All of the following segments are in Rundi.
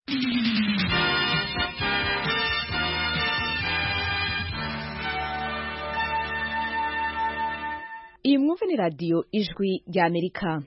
Iyi mwumve ni radio Ijwi rya Amerika.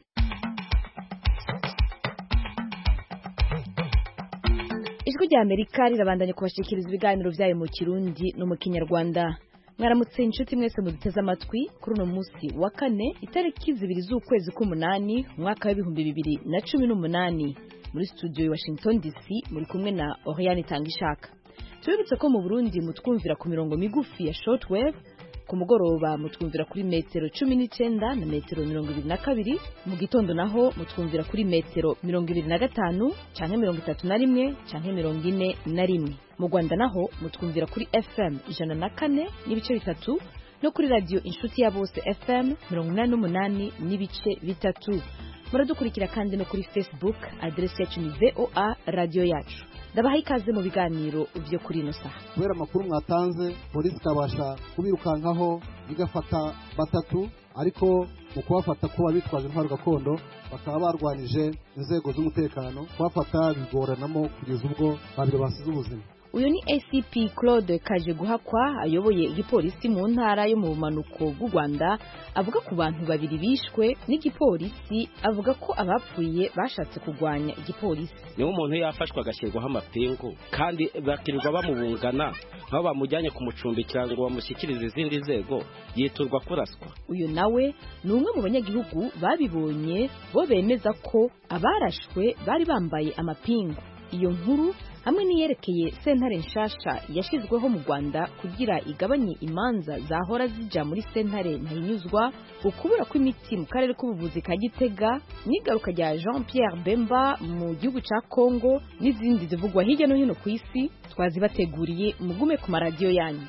Ijwi rya Amerika rirabandanya kubashikiriza ibiganiro vyayo mu Kirundi no mu Kinyarwanda. Mwaramutse inshuti mwese muduteze amatwi kuri uno musi wa kane itariki 2 z'ukwezi k'umunani umwaka wa 2018 muri studio ya Washington DC muri kumwe na Oriane Tangishaka. Tubibutse ko mu Burundi mutwumvira ku mirongo migufi ya shortwave, ku mugoroba mutwumvira kuri metero 19 na metero 22, mu gitondo naho mutwumvira kuri metero 25 canke 31 canke 41. Mu Rwanda naho mutwumvira kuri FM 104 n'ibice bitatu no kuri radio Inshuti ya Bose FM 88 n'ibice bitatu. Muradukurikira kandi no kuri Facebook, adresse yacu ni VOA Radio Yacu. Ndabaha ikaze mu biganiro vyo kuri ino saha. Kubera amakuru mwatanze, polisi kabasha kubirukankaho igafata batatu, ariko mu kubafata ko babitwaje intwaro gakondo bakaba barwanije inzego z'umutekano, kubafata bigoranamo kugeza ubwo babiri basize ubuzima. Uyu ni ACP Claude Kajeguhakwa ayoboye igipolisi mu ntara yo mu bumanuko bw'u Rwanda, avuga ku bantu babiri bishwe n'igipolisi, avuga ko abapfuye bashatse kugwanya igipolisi. Niwo umuntu yafashwa agashyirwaho amapingu kandi bakirirwa bamubungana aho bamujyanye kumucumbikira ngo bamushyikirize izindi nzego, yiturwa kuraswa. Uyu nawe ni umwe mu banyagihugu babibonye, bo bemeza ko abarashwe bari bambaye amapingu. Iyo nkuru hamwe niyerekeye sentare nshasha yashizweho mu Rwanda kugira igabanye imanza zahora zija muri sentare ntahinyuzwa, ukubura kw'imiti mu karere k'ubuvuzi ka Gitega, n'igaruka rya Jean Pierre Bemba mu gihugu ca Congo, n'izindi zivugwa hirya no hino ku isi twazibateguriye. Mugume ku maradiyo yanyu.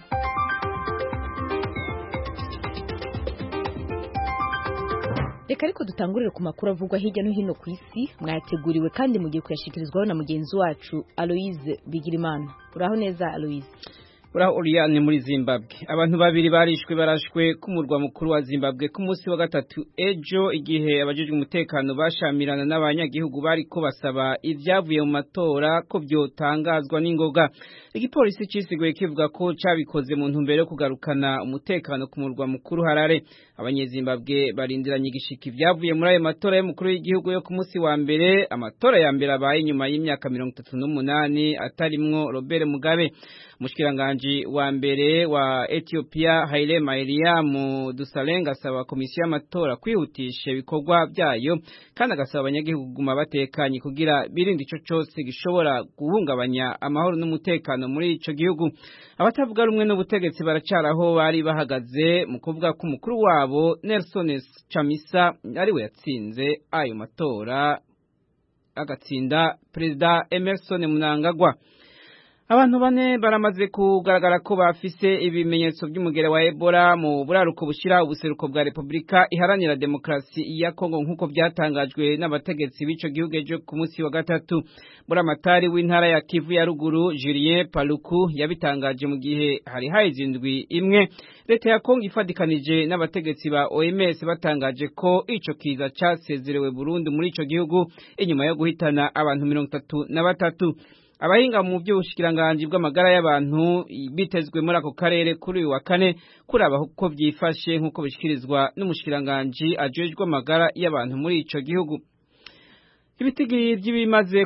Reka ariko dutangurire ku makuru avugwa hirya no hino ku isi, mwateguriwe kandi mugiye kuyashikirizwaho na mugenzi wacu Aloise Bigirimana. Uraho neza Aloise? Uraho Oriane. Muri Zimbabwe abantu babiri barashwe ku murwa mukuru wa Zimbabwe ku munsi wa gatatu ejo, igihe abajejwe umutekano bashamirana n'abanyagihugu bariko basaba ivyavuye mu matora ko vyotangazwa n'ingoga. Igipolisi cisiguye kivuga ko cabikoze mu ntumbero yo kugarukana umutekano ku murwa mukuru Harare. Abanyezimbabwe barindiranye igishika ivyavuye muri ayo matora y'umukuru w'igihugu yo ku munsi wa mbere, amatora ya mbere abaye nyuma y'imyaka 38 atarimwo Robert Mugabe. Mushikiranganje wa mbere wa Ethiopia Haile Mariam Desalegn asaba komisiyo y'amatora kwihutisha ibikorwa byayo kandi agasaba abanyagihugu kuguma batekanye kugira birinde ico cose gishobora guhungabanya amahoro n'umutekano muri ico gihugu. Abatavuga rumwe n'ubutegetsi baracaraho bari bahagaze mu kuvuga ko umukuru wabo Nelson Chamisa ari we yatsinze ayo matora agatsinda Perezida Emerson Mnangagwa. Abantu bane baramaze kugaragara ko bafise ibimenyetso by'umugere wa Ebola mu buraruko bushira ubuseruko bwa Republika Iharanira Demokarasi ya Kongo, nkuko byatangajwe n'abategetsi b'ico gihugu ejo ku munsi wa gatatu. Buramatari w'intara ya Kivu ya ruguru Julien Paluku yabitangaje mu gihe hari hayizindwi imwe leta ya Kongo ifadikanije n'abategetsi ba OMS batangaje ko ico kiza casezerewe Burundi muri ico gihugu inyuma yo guhitana abantu 33. Abahinga mu by'ubushikiranganje bw'amagara y'abantu bitezwe muri ako karere kuri uyu wa kane kuraba uko byifashe nkuko bishikirizwa n'umushikiranganje ajejwe amagara y'abantu muri ico gihugu. Ibitigiri by'ibimaze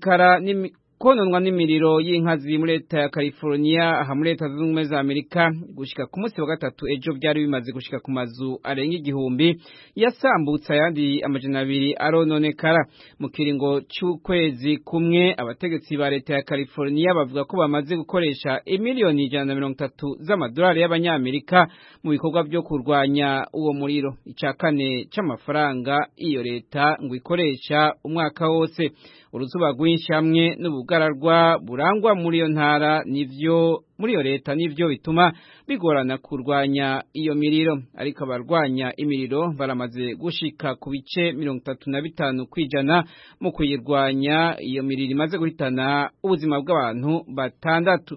kononwa n'imiriro y'inkazi muri leta ya California aha muri leta zunze ubumwe za Amerika gushika ku munsi wa gatatu ejo byari bimaze gushika ku mazu arenga 1000 yasambutse, ayandi amajana 2 arononekara. Mu kiringo cy'ukwezi kumwe abategetsi ba leta ya California bavuga ko bamaze gukoresha imiliyoni 130 z'amadolari y'abanyamerika mu bikorwa byo kurwanya uwo muriro, icakane c'amafaranga iyo leta ngo ikoresha umwaka wose. Uruzuba rwinshi hamwe n'ubugararwa burangwa muri iyo ntara nivyo muri iyo leta nivyo bituma bigorana kurwanya iyo miriro, ariko abarwanya imiriro baramaze gushika ku bice 35 kwijana mu kuyirwanya iyo miriro imaze guhitana ubuzima bw'abantu 6.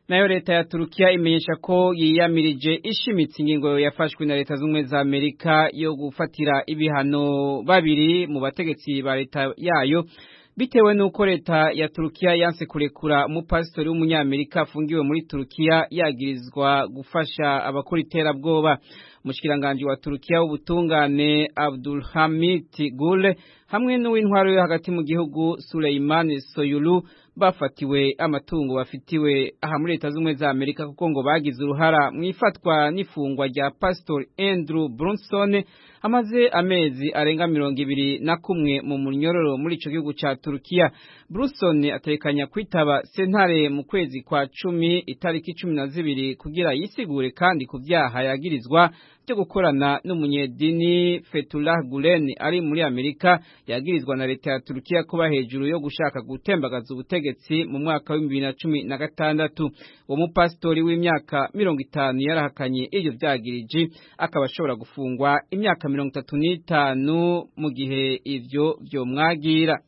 Nayo leta ya Turukiya imenyesha ko yiyamirije ishimitse ingingo yafashwe na leta z'umwe za Amerika yo gufatira ibihano babiri mu bategetsi ba leta yayo bitewe nuko leta ya Turukiya yanse kurekura umupasitori w'umunyamerika afungiwe muri Turukiya yagirizwa gufasha abakora iterabwoba. Umushikiranganje wa Turukiya w'ubutungane Abdulhamid Gül hamwe n'uw'intwaro yo hagati mu gihugu Süleyman Soylu bafatiwe amatungo bafitiwe aha muri leta z'umwe za Amerika kuko ngo bagize uruhara mu ifatwa n'ifungwa rya Pastor Andrew Brunson amaze amezi arenga 21 mu munyororo muri ico gihugu ca Turukiya. Brunson atekanya kwitaba sentare mu kwezi kwa 10 itariki 12 kugira yisigure kandi ku vyaha yagirizwa byo gukorana n'umunyedini Fethullah Gulen ari muri Amerika yagirizwa na leta ya Turukiya kuba hejuru yo gushaka gutembagaza ubutegetsi mu mwaka wa 2016. Uwo mupastori w'imyaka 50 yarahakanye ivyo vyagirije akaba ashobora gufungwa imyaka 35 mu gihe ivyo byo mwagira.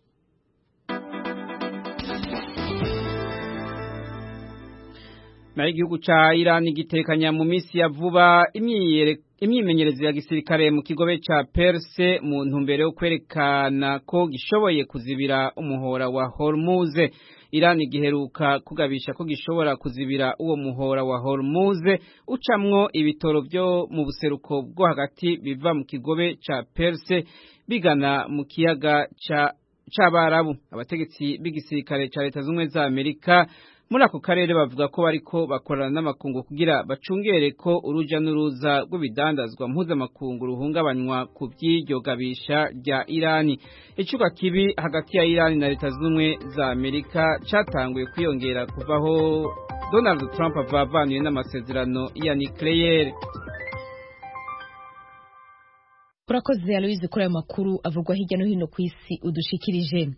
Na igihugu ca Iran gitekanya mu misi ya vuba imyimenyerezo ya gisirikare mu kigobe ca Perse mu ntumbero yo kwerekana ko gishoboye kuzibira umuhora wa Hormuz. Iran giheruka kugabisha ko gishobora kuzibira uwo muhora wa Hormuz ucamwo ibitoro byo mu buseruko bwo hagati biva mu kigobe ca Perse bigana mu kiyaga c'Abarabu. Abategetsi b'igisirikare ca leta z'umwe za Amerika muri ako karere bavuga ko bariko bakorana n'amakungu kugira bacungere ko uruja n'uruza rw'ibidandazwa mpuzamakungu ruhungabanywa ku by'iryo gabisha rya Irani. Icuka kibi hagati ya Irani na leta z'umwe za Amerika catanguye kwiyongera kuvaho Donald Trump avavaniwe n'amasezerano ya nucleaire. Urakoze Aloise kuri ayo makuru avugwa hirya no hino ku isi udushikirije.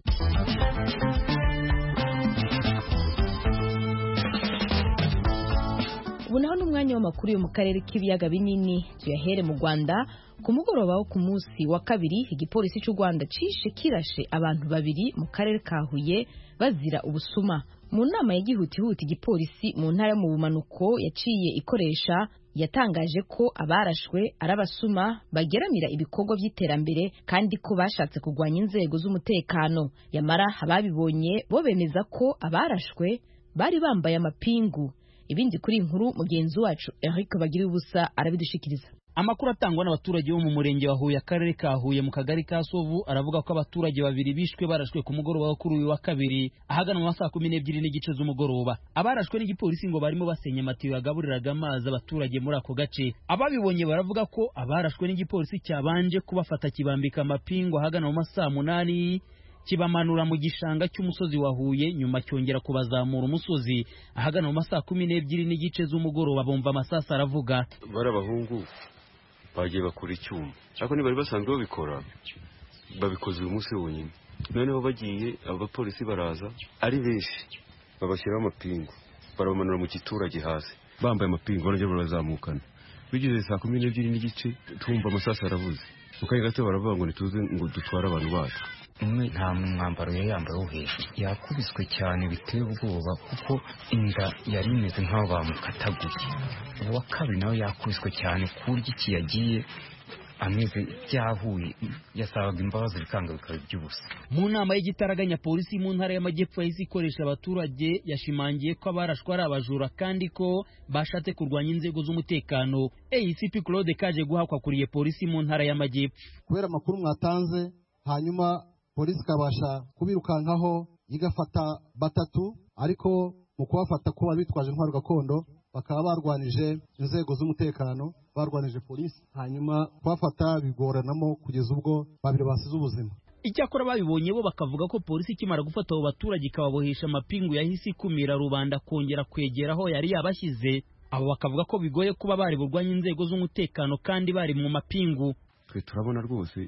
Ubunaho n'umwanya w'amakuru yo mu karere k'ibiyaga binini tuyahere mu Rwanda ku mugoroba wo ku munsi wa kabiri igipolisi cy'u Rwanda cishe kirashe abantu babiri mu karere ka Huye bazira ubusuma. Mu nama y'igihutihuti igipolisi mu ntara mu bumanuko yaciye ikoresha yatangaje ko abarashwe arabasuma bageramira ibikorwa by'iterambere kandi ko bashatse kugwanya inzego z'umutekano. Yamara ababibonye bo bemeza ko abarashwe bari bambaye amapingu. Ibindi kuri inkuru mugenzi wacu Eric Bagira ubusa arabidushikiriza. Amakuru atangwa n'abaturage bo mu murenge wa Huye akarere ka Huye mu kagari ka Sovu aravuga ko abaturage babiri bishwe barashwe ku mugoroba wo kuri uyu wa kabiri ahagana mu masaha 12 n'igice z'umugoroba. Abarashwe n'igipolisi ngo barimo basenya amatiyo yagaburiraga amazi abaturage muri ako gace. Ababibonye baravuga ko abarashwe n'igipolisi cyabanje kubafata kibambika amapingo ahagana mu masaha 8 kibamanura mu gishanga cy'umusozi wa Huye nyuma cyongera kubazamura umusozi ahagana mu masaha 12 n'igice z'umugoroba bumva amasasa aravuga. Barabahungu bagiye bakora icyuma ariko ni bari basanzwe babikora babikoze uyu munsi wonyine. Noneho bagiye abapolisi baraza ari benshi babashyiraho amapingu barabamanura mu giturage hasi bambaye amapingu barajya barazamukana. Bigeze saa 12 n'igice twumva amasasa aravuze ukanye gato baravuga ngo nituze ngo dutwara abantu bacu. Umwe nta mwambaro yambaye wo hejuru yakubiswe cyane biteye ubwoba kuko inda yari imeze nk'aho bamukataguye. Uwa kabiri nawe yakubiswe cyane kurya iki yagiye ameze byahuye yasabaga imbabazi bikanga bikaba by'ubusa. Mu nama y'igitaraganya polisi mu ntara y'amajyepfo yahise ikoresha abaturage yashimangiye ko abarashwa ari abajura kandi ko bashatse kurwanya inzego z'umutekano. ACP Claude Kaje guhakwa kuriye polisi mu ntara y'amajyepfo. Kubera amakuru mwatanze hanyuma polisi kabasha kubirukankaho igafata batatu ariko mu kubafata ko babitwaje intwaro gakondo bakaba barwanije inzego z'umutekano barwanije polisi hanyuma kubafata bigoranamo kugeza ubwo babiri basize ubuzima. Icyakora babibonye bo bakavuga ko polisi ikimara gufata abo baturage ikababohesha amapingu yahise ikumira rubanda kongera kwegera aho yari yabashyize. Abo bakavuga ko bigoye kuba bari burwanya inzego z'umutekano kandi bari mu mapingu. Twe turabona rwose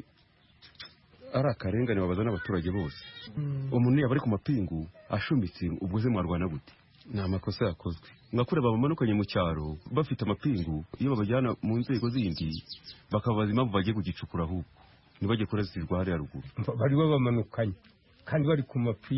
ari akarengane babaza n'abaturage bose. Umuntu yaba ari ku mapingu ashumbitse ubwo ze mwarwana gute? Ni amakosa yakozwe. Mwakure babamanukanye mu cyaro bafite amapingu iyo babajyana mu nzego zindi bakabaza impamvu bagiye kugicukura ahubwo ntibajye kurasirwa hariya ruguru. Bari babamanukanye kandi bari ku mapingu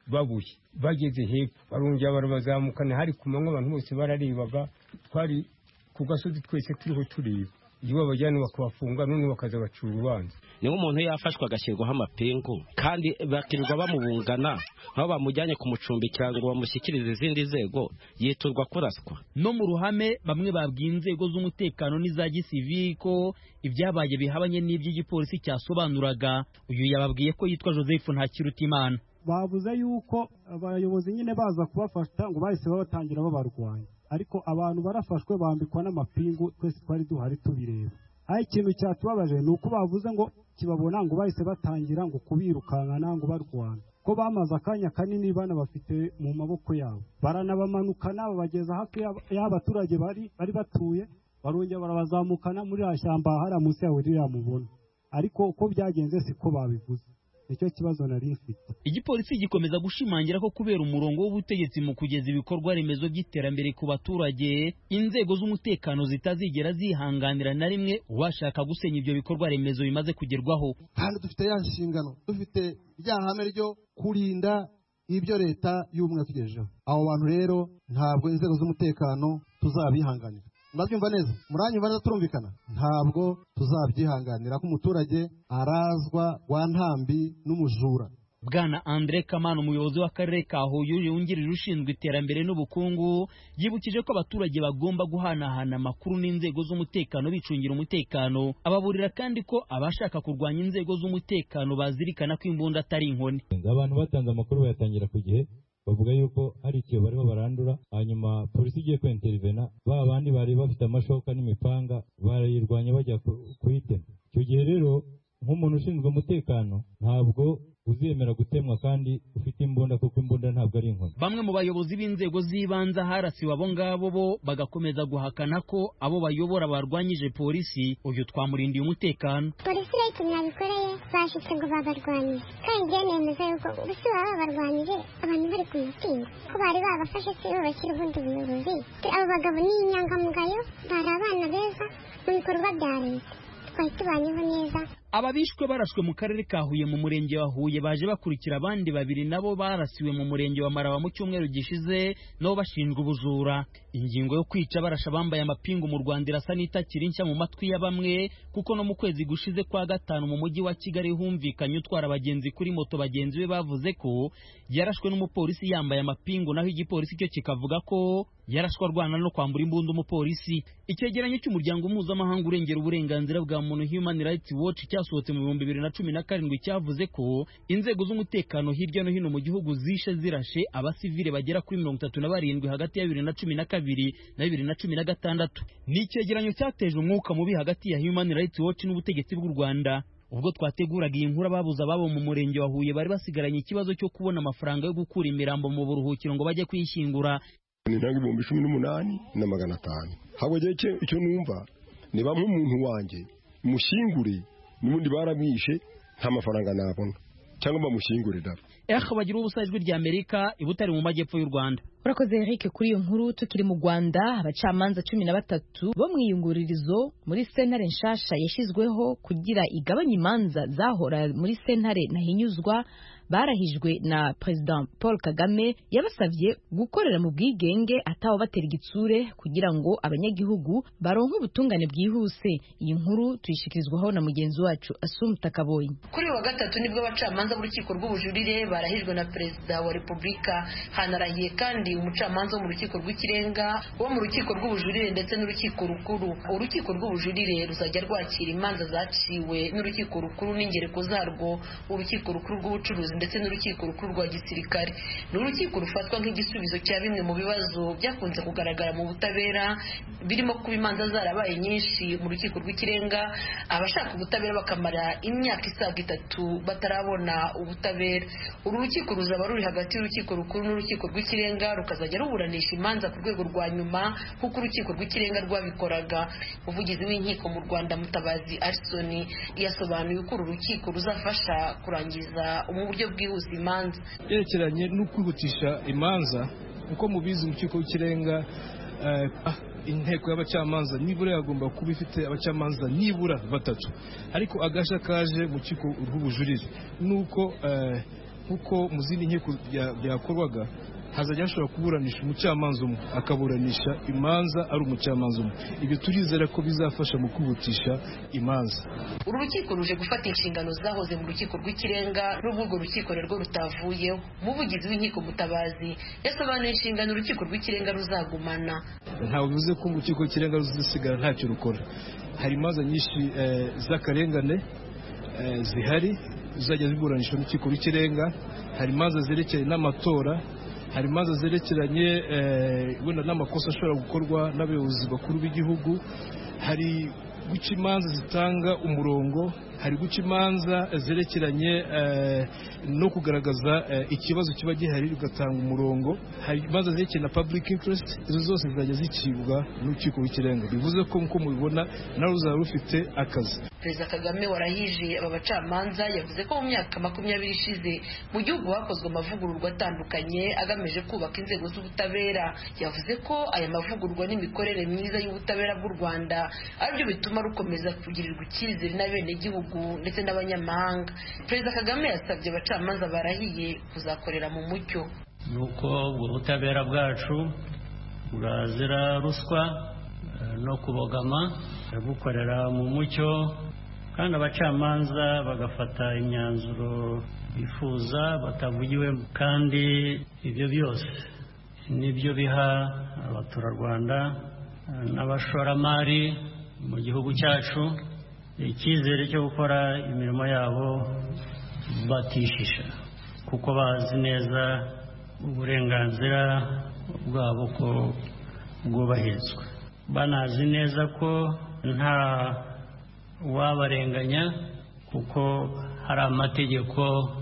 babuye bageze hepfo barongera barabazamukana hari ku manywa abantu bose bararebaga twari ku gasozi twese turiho tureba iyo babajyana bakabafunga none bakaza bacura urubanza niba umuntu yafashwe agashyirwaho amapingu kandi bakirirwa bamubungana aho bamujyanye kumucumbikira ngo bamushyikirize izindi nzego yiturwa kuraswa. No mu ruhame bamwe babwiye inzego z'umutekano n'iza gisivili ko ibyabaye bihabanye n'iby'igipolisi cyasobanuraga. Uyu yababwiye ko yitwa Joseph Ntakirutimana. Bavuze yuko abayobozi nyine baza kubafasha ngo bahise babatangira babarwanya, ariko abantu barafashwe bambikwa n'amapingu twese twari duhari tubireba. Aho ikintu cyatubabaje ni uko bavuze ngo kibabona ngo bahise batangira ngo kubirukankana ngo barwana, ko bamaze akanya kanini bana bafite mu maboko yabo, baranabamanukana babageza hafi y'abaturage bari batuye, barongera barabazamukana muri ashyamba hari munsi yawe ririya mubona, ariko uko byagenze siko babivuze. Nicyo kibazo nari mfite. Igipolisi gikomeza gushimangira ko kubera umurongo w'ubutegetsi mu kugeza ibikorwa remezo by'iterambere ku baturage, inzego z'umutekano zitazigera zihanganira na rimwe washaka gusenya ibyo bikorwa remezo bimaze kugerwaho. Kandi dufite ya nshingano, dufite rya hame ryo kurinda ibyo leta y'ubumwe yatugejejeho. Abo bantu rero ntabwo inzego z'umutekano tuzabihanganira. Ndabyumva neza, muranyumva neza, turumvikana. Ntabwo tuzabyihanganira ko umuturage arazwa wa ntambi n'umujura. Bwana Andre Kamana, umuyobozi w'akarere ka Huye wungirije ushinzwe iterambere n'ubukungu, yibukije ko abaturage bagomba guhanahana amakuru n'inzego z'umutekano bicungira umutekano. Ababurira kandi ko abashaka kurwanya inzego z'umutekano bazirikana ko imbunda atari inkoni. Abantu batanze amakuru bayatangira ku gihe, bavuga yuko ari ikiyo bariho barandura, hanyuma polisi igiye kwintervena, ba bandi bari bafite amashoka n'imipanga barayirwanya bajya kuyitema. Icyo gihe rero nk'umuntu ushinzwe umutekano ntabwo uzemera gutemwa kandi ufite imbunda, kuko imbunda ntabwo ari inkoni. Bamwe mu bayobozi b'inzego z'ibanze harasiwe abo ngabo bo bagakomeza guhakana ko abo bayobora barwanyije polisi. Uyu twamurindiye umutekano. Polisi rero nabikoreye bashitse ngo babarwanye, kandi nemeza yuko gusa babarwanyije abantu bari ku mutima ko bari babafashe si bo bashyira ubundi buyobozi. Abo bagabo ni inyangamugayo, bari abana beza mu bikorwa bya leta, twari tubanyeho neza. Ababishwe barashwe mu karere ka Huye mu murenge wa Huye baje bakurikira abandi babiri nabo barasiwe mu murenge wa Maraba mu cyumweru gishize nabo bashinjwa ubujura. Ingingo yo kwica barasha bambaye amapingu mu Rwanda irasa n'itakiri nshya mu matwi ya bamwe, kuko no mu kwezi gushize kwa gatanu mu mujyi wa Kigali humvikanye utwara abagenzi kuri moto bagenzi be bavuze ko yarashwe n'umupolisi yambaye amapingu, naho igipolisi cyo kikavuga ko yarashwe arwana no kwambura imbunda umupolisi. Icyegeranyo cy'umuryango mpuzamahanga urengera uburenganzira bwa muntu Human Rights Watch cyasohotse mu 2017 cyavuze ko inzego z'umutekano hirya no hino mu gihugu zishe zirashe abasivile bagera kuri 37 hagati ya 2012 na 2016. Ni icyegeranyo cyateje umwuka mubi hagati ya Human Rights Watch n'ubutegetsi bw'u Rwanda. Ubwo twateguraga iyi nkuru ababuza babo mu murenge wa Huye bari basigaranye ikibazo cyo kubona amafaranga yo gukura imirambo mu buruhukiro ngo bajye kwishyingura. Ni ntangi 18,500. Habwo icyo numva ni bamwe umuntu wanjye mushingure n'ubundi baramwishe nta mafaranga nabona cyangwa bamushingurira. Bagira ubusa ijwi rya Amerika ibutari mu majyepfo y'u Rwanda. Urakoze Eric kuri iyo nkuru. Tukiri mu Rwanda, abacamanza 13 bo mwiyunguririzo muri sentare nshasha yashizweho kugira igabanya imanza zahora muri sentare nahinyuzwa barahijwe na President Paul Kagame yabasavye gukorera mu bwigenge ataho batera igitsure kugira ngo abanyagihugu baronke ubutungane bwihuse. Iyi nkuru tuyishikirizwaho na mugenzi wacu Asumta Kabonyi. Kuri wa gatatu nibwo abacamanza b'urukiko rw'ubujurire barahijwe na Perezida wa Repubulika. Hanarahiye kandi umucamanza wo mu rukiko rw'ikirenga, wo mu rukiko rw'ubujurire ndetse n'urukiko rukuru. Urukiko rw'ubujurire ruzajya rwakira imanza zaciwe n'urukiko rukuru n'ingereko zarwo, urukiko rukuru rw'ubucuruzi ndetse n'urukiko rukuru rwa gisirikare. Ni urukiko rufatwa nk'igisubizo cya bimwe mu bibazo byakunze kugaragara mu butabera, birimo kuba imanza zarabaye nyinshi mu rukiko rw'ikirenga, abashaka ubutabera bakamara imyaka isaga 3 batarabona ubutabera. Uru rukiko ruzaba ruri hagati y'urukiko rukuru n'urukiko rw'ikirenga, rukazajya ruburanisha imanza ku rwego rwa nyuma nk'uko urukiko rw'ikirenga rwabikoraga. Umuvugizi w'inkiko mu Rwanda Mutabazi Arson yasobanuye ko uru rukiko ruzafasha kurangiza mu buryo bwihuse imanza. Yerekeranye no kwihutisha imanza, uko mubizi mu rukiko rw'ikirenga inteko y'abacamanza nibura yagomba kuba ifite abacamanza nibura 3, ariko agasha kaje mu rukiko rw'ubujurire nuko nk'uko mu zindi nkiko byakorwaga hazajya hashobora kuburanisha umucamanza umwe akaburanisha imanza ari umucamanza umwe. Ibyo turizera ko bizafasha mu kwihutisha imanza. Uru rukiko ruje gufata inshingano zahoze mu rukiko rw'ikirenga n'ubwo urwo rukiko rero rutavuyeho. Umuvugizi w'inkiko Mutabazi yasobanuye inshingano urukiko rw'ikirenga ruzagumana. Ntawe bivuze ko mu rukiko rw'ikirenga ruzasigara ntacyo rukora. Hari imanza nyinshi z'akarengane zihari zizajya ziburanishwa n'urukiko rw'ikirenga. Hari imanza zerekeye n'amatora, hari imanza zerekeranye wenda n'amakosa ashobora gukorwa n'abayobozi bakuru b'igihugu, hari guca imanza zitanga umurongo, hari guca imanza zerekeranye no kugaragaza ikibazo kiba gihari ugatanga umurongo, hari imanza zerekeye na public interest. Izo zose zizajya zicibwa n'urukiko rw'ikirenga. Bivuze ko nk'uko mubibona nawe ruzaba rufite akazi. Perezida Kagame warahije aba bacamanza yavuze ko mu myaka 20 ishize mu gihugu hakozwe amavugururwa atandukanye agamije kubaka inzego z'ubutabera. Yavuze ko aya mavugururwa n'imikorere myiza y'ubutabera bw'u Rwanda aribyo bituma rukomeza kugirirwa icyizere n'abenegihugu ndetse n'abanyamahanga. Perezida Kagame yasabye abacamanza barahiye kuzakorera mu mucyo. Nuko ubutabera bwacu bwazira ruswa no kubogama, gukorera mu mucyo, kandi abacamanza bagafata imyanzuro bifuza batavugiwe. Kandi ibyo byose nibyo biha abaturarwanda n'abashoramari mu gihugu cyacu icyizere cyo gukora imirimo yabo batishisha, kuko bazi neza uburenganzira bwabo ko bwubahirizwa, banazi neza ko nta wabarenganya kuko hari amategeko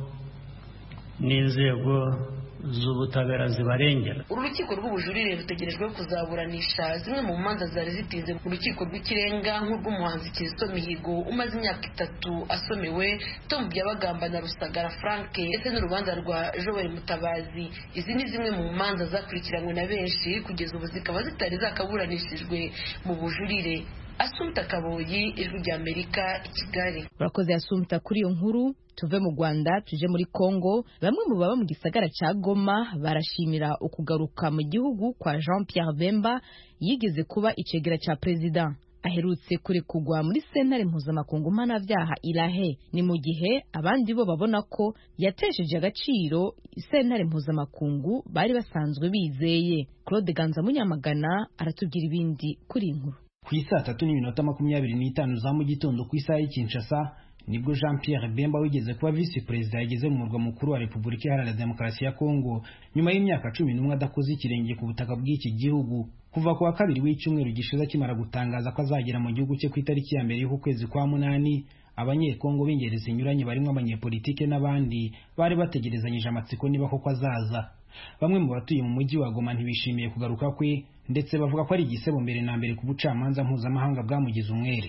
n'inzego z'ubutabera zibarengera. Uru rukiko rw'ubujurire rutegerejwe kuzaburanisha zimwe mu manza zari zitinze mu rukiko rw'ikirenga nk'urw'umuhanzi Kizito Mihigo umaze imyaka 3 asomewe, Tom Byabagamba na Rusagara Frank, ndetse n'urubanza rwa Joel Mutabazi. Izi ni zimwe mu manza zakurikiranywe na benshi kugeza ubu zikaba zitari zakaburanishijwe mu bujurire. Asumta Kaboyi, Ijwi ry'Amerika, Kigali. Urakoze Asumta kuri iyo nkuru. Tuve mu Rwanda tuje muri Kongo. Bamwe mu baba mu gisagara ca Goma barashimira ukugaruka mu gihugu kwa Jean-Pierre Bemba yigeze kuba icegera ca president. Aherutse kurekugwa muri sentare mpuzamakungu mpanavyaha Irahe. Ni mu gihe abandi bo babona ko yatesheje agaciro sentare mpuzamakungu bari basanzwe bizeye. Claude Ganza Munyamagana aratubwira ibindi kuri inkuru. Ku isa 3:25 za mu gitondo ku isaha y'Kinshasa nibwo Jean-Pierre Bemba wigeze kuba vice president yageze mu murwa mukuru wa Repubulika Iharanira Demokarasi ya Kongo nyuma y'imyaka 11 adakoze ikirenge ku butaka bw'iki gihugu. Kuva ku wa kabiri w'icyumweru gishize kimara gutangaza ko azagera mu gihugu cye ku itariki ya mbere y'ukwezi kwa munani, abanyekongo b'ingeri zinyuranye barimo abanyepolitike n'abandi bari bategerezanyije amatsiko niba koko azaza. Bamwe mu batuye mu mujyi wa Goma ntibishimiye kugaruka kwe, ndetse bavuga ko ari igisebo mbere na mbere ku bucamanza mpuzamahanga bwamugize umwere.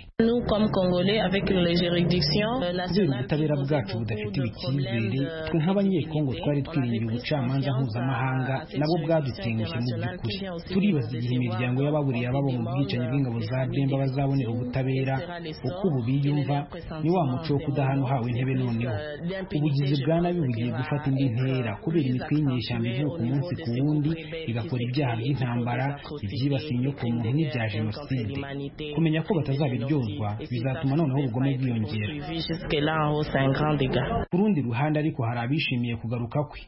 Ubutabera bwacu budafite icyizere, twe nk'abanyekongo twari twiringiye ubucamanza mpuzamahanga nabwo bwadutengushye mu by'ukuri. Turibaza igihe imiryango y'ababuriye ababo mu bwicanyi bw'ingabo za Bemba bazabonera ubutabera, uko ubu biyumva ni wa muco wo kudahano hawe intebe. Noneho ubugizi bwa nabi bugiye gufata indi ntera kubera imitwe y'inyeshyamba ivuka umunsi ku wundi igakora ibyaha by'intambara, ibyibasiye inyokomuntu n'ibya jenoside. Kumenya ko batazabiryozwa bizatuma noneho ubugome bwiyongera. Ku rundi ruhande ariko hari abishimiye kugaruka kwe.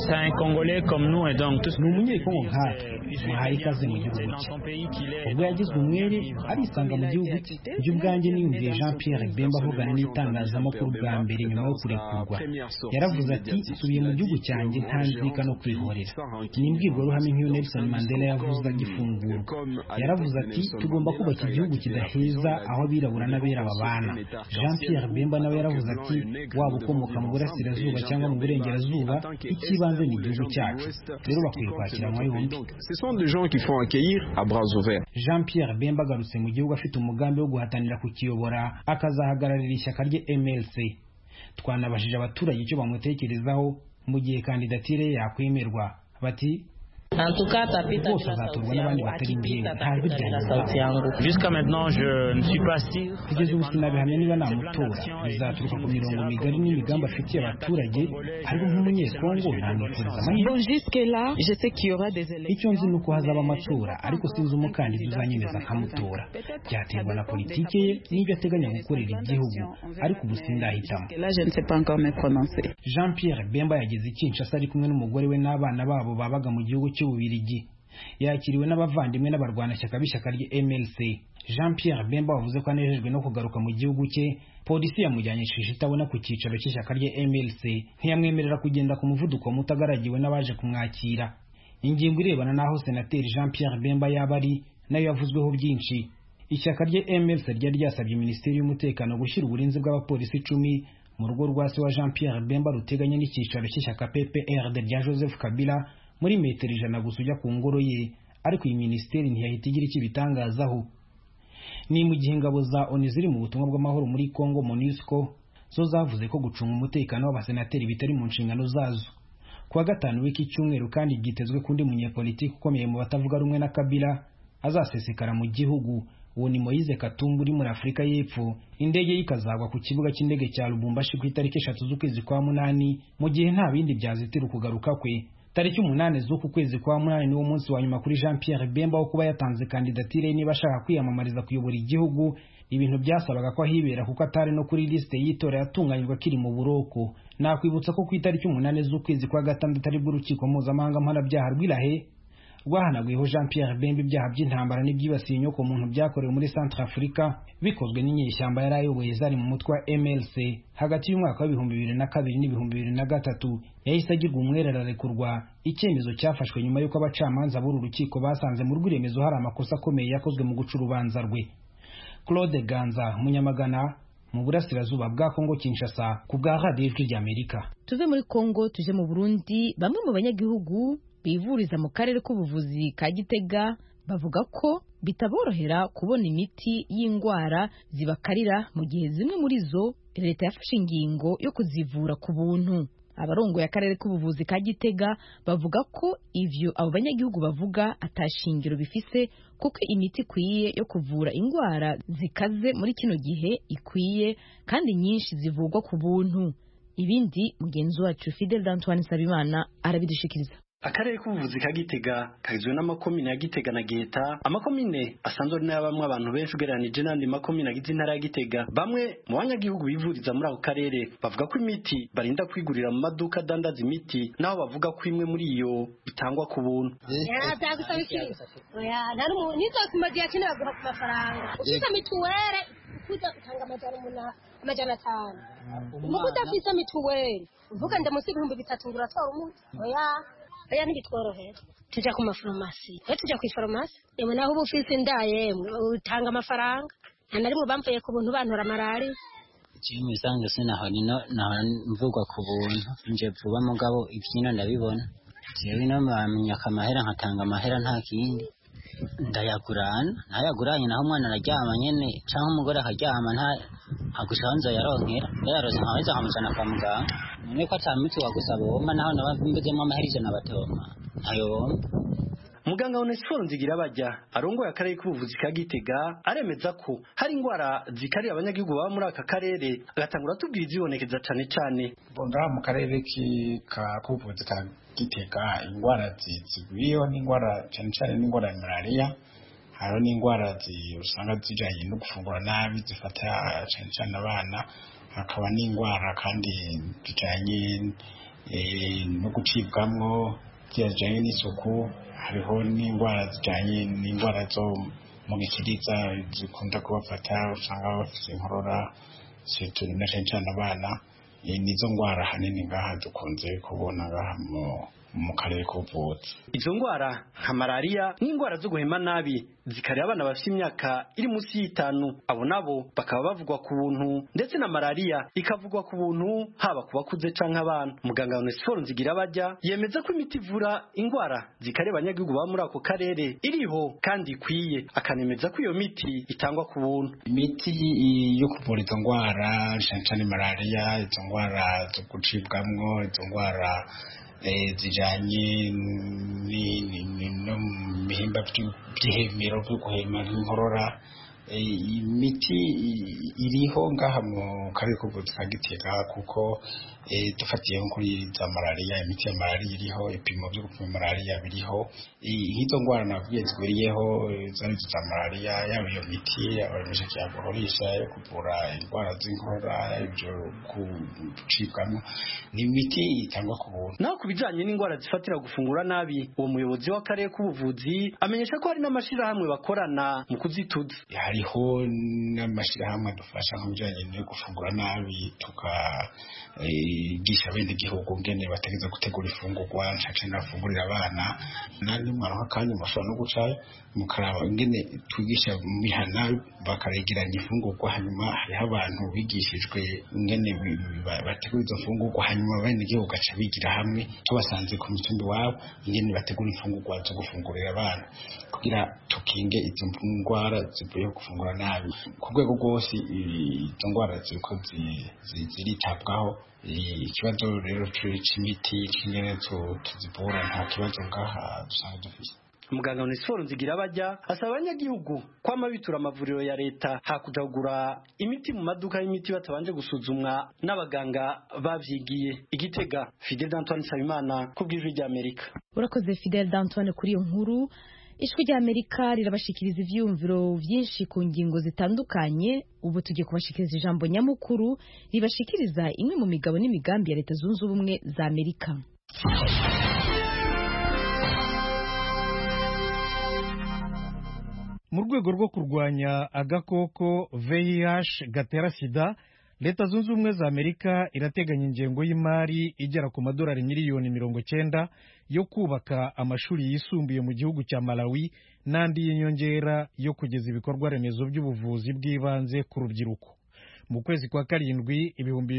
Ni umunyekongo nkatwe, muhaye ikaze mu gihugu cye. Ubwo yagizwe umwere arisanga mu gihugu cye. Ibyo ubwanjye niyumviye Jean-Pierre Bemba avugana n'itangazamakuru bwa mbere nyuma yo kurekurwa. Yaravuze ati, subiye mu gihugu cyanjye nta nzika no kwihorera. Ni imbwirwaruhame nk'iyo Nelson Mandela yavuze agifungurwa. Yaravuze ati, tugomba kubaka igihugu kidaheza aho abirabura n'abera babana. Jean-Pierre Bemba nawe yaravuze ati, waba ukomoka mu burasirazuba cyangwa mu burengerazuba, ikibanze ni igihugu cyacu, rero bakwiye kwakiranwa yombi. Jean-Pierre Bemba agarutse mu gihugu afite umugambi wo guhatanira kukiyobora, akazahagararira ishyaka rye MLC. Twanabajije abaturage icyo bamutekerezaho mu gihe kandidatire yakwemerwa. Bati, bose azatorwa n'abandi batari njyewe nta jwi ryanjye. Kugeza ubu sinabihamya niba namutora, bizaturuka ku mirongo migari n'imigambi afitiye abaturage, ariko nk'umunyekongo ntamwifuriza amahirwe. Icyo nzi ni uko hazaba amatora, ariko sinzi umukandida uzanyemeza nkamutora. Byaterwa na politike ye n'ibyo ateganya gukorera igihugu, ariko ubu sindahitamo. Jean Pierre Bemba yageze i Kinshasa ari kumwe n'umugore we n'abana babo babaga mu gihugu cy'Ububirigi. Yakiriwe n'abavandimwe n'abarwanashyaka b'ishyaka rye MLC. Jean Pierre Bemba wavuze ko anejejwe no kugaruka mu gihugu cye. Polisi yamujyanye itabona ku cyicaro cy'ishyaka rye MLC, ntiyamwemerera kugenda ku muvuduko muto agaragiwe n'abaje kumwakira. Ingingo irebana n'aho Senateri Jean Pierre Bemba yaba ari nayo yavuzweho byinshi. Ishyaka rye MLC ryari ryasabye Minisiteri y'Umutekano gushyira uburinzi bw'abapolisi 10 mu rugo rwa se wa Jean Pierre Bemba ruteganye n'icyicaro cy'ishyaka PPRD rya Joseph Kabila muri metero 100 gusa ujya ku ngoro ye, ariko iyi minisiteri ntiyahita igira icyo bitangazaho. Ni mu gihe ingabo za ONU ziri mu butumwa bw'amahoro muri Congo MONUSCO zo zavuze ko gucunga umutekano w'abasenateri bitari mu nshingano zazo. Kuwa gatanu w'iki cyumweru kandi byitezwe kundi munyepolitiki ukomeye mu batavuga rumwe na Kabila azasesekara mu gihugu. Uwo ni Moise Katumbi uri muri Afurika y'Epfo. Indege ikazagwa ku kibuga cy'indege cya Lubumbashi ku itariki 3 z'ukwezi kwa munani, mu gihe nta bindi byazitira kugaruka kwe. Tariki 8 z'uku kwezi kwa munani niwo munsi wa nyuma kuri Jean Pierre Bemba wo kuba yatanze kandidatire niba ashaka kwiyamamariza kuyobora igihugu. Ibintu byasabaga ko ahibera kuko atari no kuri liste y'itora yatunganywa kiri mu buroko. Nakwibutsa ko ku itariki 8 z'ukwezi kwa gatandatu ari bw'urukiko mpuzamahanga mpanabyaha rw'Irahe rwahanaguyeho Jean Pierre Bemba ibyaha by'intambara n'ibyibasiye inyoko muntu byakorewe muri Centrafrica bikozwe n'inyeshyamba yari ayoboye zari mu mutwe wa MLC hagati y'umwaka wa 2002 n'2003. Yahise agirwa umwere ararekurwa. Icyemezo cyafashwe nyuma y'uko abacamanza b'uru rukiko basanze mu rw'iremezo hari amakosa akomeye yakozwe mu guca urubanza rwe. Claude Ganza, Munyamagana, mu burasirazuba bwa Kongo Kinshasa, ku bwa Radio Ijwi ry'Amerika. Tuve muri Kongo tuje mu Burundi. Bamwe mu banyagihugu bivuriza mu karere k'ubuvuzi ka Gitega bavuga ko bitaborohera kubona imiti y'indwara zibakarira mu gihe zimwe muri zo leta yafashe ingingo yo kuzivura ku buntu. Abarongoye akarere k'ubuvuzi ka Gitega bavuga ko ivyo abo banyagihugu bavuga atashingiro bifise, kuko imiti ikwiye yo kuvura indwara zikaze muri kino gihe ikwiye kandi nyinshi zivugwa ku buntu. Ibindi mugenzi wacu Fidel Antoine Sabimana arabidushikiriza. Akarere k'ubuvuzi ka Gitega kagizwe n'amakomine ya Gitega na Giheta. Amakomine asanzwe ari n'abamwe abantu benshi ugereranije n'andi makomine agize intara ya Gitega. Bamwe mu banyagihugu bivuriza muri ako karere bavuga ko imiti barinda kwigurira mu maduka adandaza imiti, naho bavuga ko imwe muri iyo itangwa ku buntu. Ufite mituwere kuza utanga amajana 5. Umuko udafite mituwere uvuga ndamusiga 3,000 nguratora umunsi. Oya ntibitworohera. Tujya ku mafarumasi. Tujya ku farumasi. Yewe naho ubu ufite indaye utanga amafaranga. Nta rimwe bamvuye ku buntu bantora malari. Jimmy sange sinaho mvugwa ku buntu. Nje vuba mugabo ibyino ndabibona. Jewe no bamenya kamahera nkatanga amahera nta kindi. Ntayaguranye naho umwana araryama nyene canke umugore akaryama agushanza yaronkera yarose nkaweza nkamujana kwa muganga. None ko atamiti wagusaba bomba naho nabambezemo amahera ijana batoma ntayo bomba. Muganga Onesphore Nzigirabajya arongoye akarere k'ubuvuzi ka Gitega aremeza ko hari indwara zikarira abanyagihugu baba muri aka karere, agatangura tubwira izibonekeza cane cane. Bonga mu karere k'ubuvuzi ka Gitega indwara zigwiriyeho n'indwara cyane cyane n'indwara ya malaria, hariho n'indwara usanga zijanye no gufungura nabi zifata cyane cyane abana, hakaba n'indwara kandi zijanye no gucibwamwo zijanye n'isuku, hariho n'indwara zijanye n'indwara zo mu gikiriza zikunda kubafata, usanga bafite inkorora na cyane cyane abana. Nizo ndwara hanini ngaha dukunze kubona ngaha mu karere k'ubuvuzi. Izo ndwara nka malaria n'indwara zo guhema nabi zikarira abana bafite imyaka iri munsi y'5, abo nabo bakaba bavugwa ku buntu, ndetse na malaria ikavugwa ku buntu haba ku bakuze canke abana. Muganga Onesphore Nzigirabajya yemeza ko imiti ivura indwara zikarira abanyagihugu baba muri ako karere iriho kandi ikwiye, akanemeza ko iyo miti itangwa ku buntu. Imiti yo kuvura izo ndwara cyane cyane malaria, izo ndwara zo gucibwamwo, izo ndwara zijanye no mu bihimba by'ihemero byo guhema nk'inkorora. Imiti iriho ngaha mu karere k'ubuvuzi ka Gitega kuko dufatiye kuri za malariya, imiti ya malariya iriho, ibipimo byo gupima malariya biriho. Nk'izo ndwara navuye zigwiriyeho zari za malariya, yaba iyo miti abamisha yaguhorisha yo kuvura indwara z'inkorora, ibyo gucibwamo, ni imiti itangwa ku buntu. Naho ku bijanye n'indwara zifatira gufungura nabi, uwo muyobozi w'akarere k'ubuvuzi amenyesha ko hari n'amashirahamwe bakorana mu kuzituza. Hariho n'amashirahamwe adufasha mu bijanye no gufungura nabi, tukagisha bene igihugu ngene bategeza gutegura ifungurwa nshaka nafungurira abana, nandi mwaronka kandi mushobora no gucayo mukaraba ngene twigisha mihana bakaregeranya ifungurwa, hanyuma hariho abantu bigishijwe ngene bategura izo fungurwa, hanyuma bene igihugu gaca bigira hamwe tubasanze ku mitumbi wabo ingene bategura ifungurwa zo gufungurira abana kugira tukinge izo ndwara zivuye gufungura nabi. Ku rwego rwose izo ndwara ziriko ziritabwaho. Ikibazo rero c'imiti c'ingene tuzivura nta kibazo ngaha dusanga dufise. Muganga Onesphore Nzigirabajya asaba abanyagihugu kwama bitura amavuriro ya leta hakuja kugura imiti mu maduka y'imiti batabanje gusuzumwa n'abaganga bavyigiye. Igitega, Fidel D'Antoine Sabimana kubw'ijwi rya Amerika. Urakoze Fidel D'Antoine kuri iyo nkuru. Ijwi rya Amerika rirabashikiriza ivyumviro vyinshi ku ngingo zitandukanye. Ubu tugiye kubashikiriza ijambo nyamukuru ribashikiriza imwe mu migabo n'imigambi ya Leta Zunze Ubumwe za Amerika. Mu rwego rwo kurwanya agakoko VIH gatera sida, Leta Zunze Ubumwe za Amerika irateganya ingengo y'imari igera ku $90 miliyoni yo kubaka amashuri yisumbuye mu gihugu cya Malawi n'andi y'inyongera yo kugeza ibikorwa remezo by'ubuvuzi bw'ibanze ku rubyiruko. Mu kwezi kwa karindwi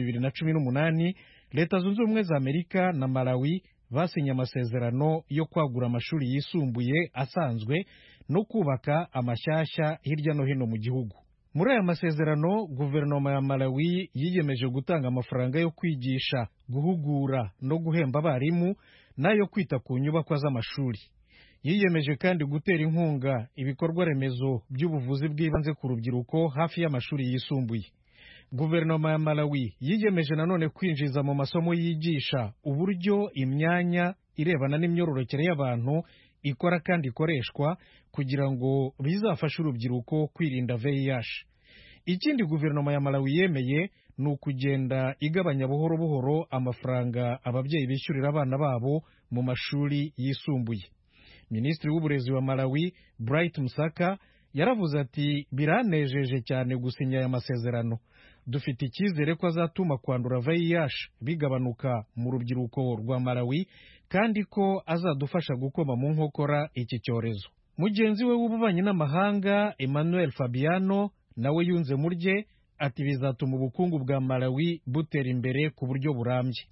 2018, Leta Zunze Ubumwe za Amerika na Malawi basinye amasezerano yo kwagura amashuri yisumbuye asanzwe no kubaka amashyashya hirya no hino mu gihugu. Muri aya masezerano, guverinoma ya Malawi yiyemeje gutanga amafaranga yo kwigisha, guhugura no guhemba abarimu n'ayo kwita ku nyubakwa z'amashuri. Yiyemeje kandi gutera inkunga ibikorwa remezo by'ubuvuzi bw'ibanze ku rubyiruko hafi y'amashuri yisumbuye. Guverinoma ya Malawi yiyemeje nanone kwinjiza mu masomo yigisha uburyo imyanya irebana n'imyororokere y'abantu ikora kandi ikoreshwa kugira ngo bizafashe urubyiruko kwirinda VIH. Ikindi guverinoma ya Malawi yemeye ni ukugenda igabanya buhoro buhoro amafaranga ababyeyi bishyurira abana babo mu mashuri yisumbuye. Minisitiri w'uburezi wa Malawi Bright Musaka yaravuze ati biranejeje cyane gusinya aya masezerano. Dufite icyizere ko azatuma kwandura VIH bigabanuka mu rubyiruko rwa Malawi kandi ko azadufasha gukoma mu nkokora iki cyorezo. Mugenzi we w'ububanyi n'amahanga Emmanuel Fabiano nawe yunze murye ati bizatuma ubukungu bwa Malawi butera imbere ku buryo burambye.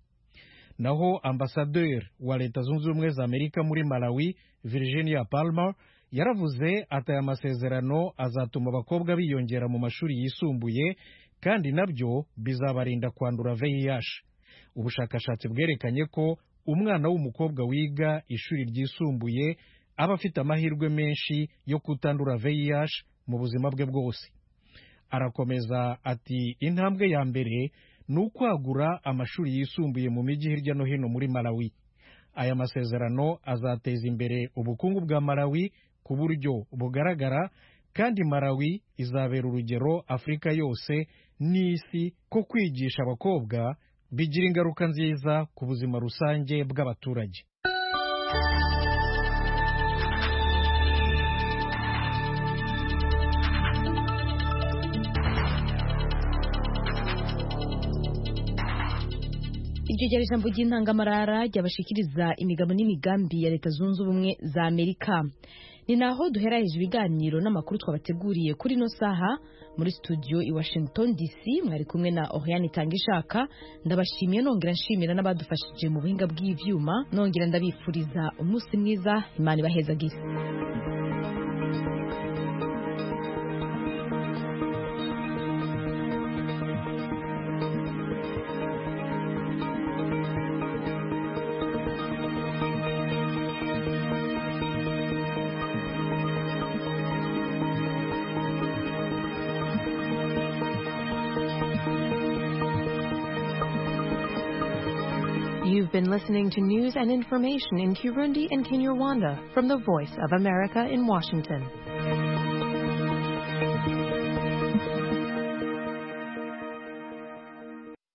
Naho ambasaderi wa Leta Zunze Ubumwe za Amerika muri Malawi Virginia Palmer yaravuze ati aya masezerano azatuma abakobwa biyongera mu mashuri yisumbuye kandi nabyo bizabarinda kwandura VIH. Ubushakashatsi bwerekanye ko umwana w'umukobwa wiga ishuri ryisumbuye aba afite amahirwe menshi yo kutandura VIH mu buzima bwe bwose. Arakomeza ati intambwe ya mbere ni ukwagura amashuri yisumbuye mu mijyi hirya no hino muri Malawi. Aya masezerano azateza imbere ubukungu bwa Malawi ku buryo bugaragara kandi Malawi izabera urugero Afurika yose n'isi ko kwigisha abakobwa bigira ingaruka nziza ku buzima rusange bw'abaturage. Iryo ryari ijambo ry'intangamarara ryabashikiriza imigabo n'imigambi ya Leta Zunze Ubumwe za Amerika. Ni naho duheraje ibiganiro n'amakuru twabateguriye kuri no saha muri studio i Washington DC. Mwari kumwe na Oriane Tangishaka. Ndabashimiye nongera nshimira n'abadufashije mu buhinga bw'ivyuma, nongera ndabifuriza umunsi mwiza, Imana ibahezagire. You've been listening to news and information in Kirundi and Kinyarwanda from the Voice of America in Washington.